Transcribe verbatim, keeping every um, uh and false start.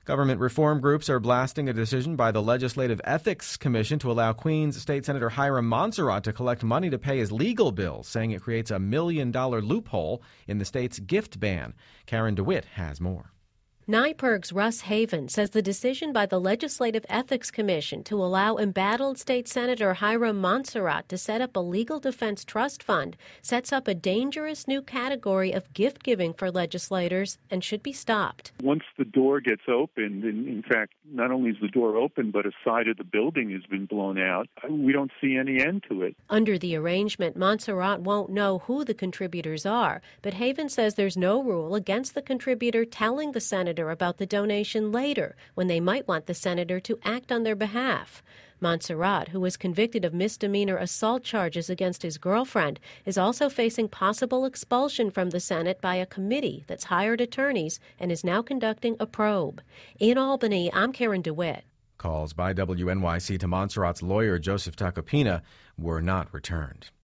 Government reform groups are blasting a decision by the Legislative Ethics Commission to allow Queens State Senator Hiram Montserrat to collect money to pay his legal bills, saying it creates a million-dollar loophole in the state's gift ban. Karen DeWitt has more. NYPIRG's Russ Haven says the decision by the Legislative Ethics Commission to allow embattled state Senator Hiram Montserrat to set up a legal defense trust fund sets up a dangerous new category of gift-giving for legislators and should be stopped. Once the door gets opened, and in fact, not only is the door open, but a side of the building has been blown out, we don't see any end to it. Under the arrangement, Montserrat won't know who the contributors are, but Haven says there's no rule against the contributor telling the senator about the donation later when they might want the senator to act on their behalf. Montserrat, who was convicted of misdemeanor assault charges against his girlfriend, is also facing possible expulsion from the Senate by a committee that's hired attorneys and is now conducting a probe. In Albany, I'm Karen DeWitt. Calls by W N Y C to Montserrat's lawyer, Joseph Tacopina, were not returned.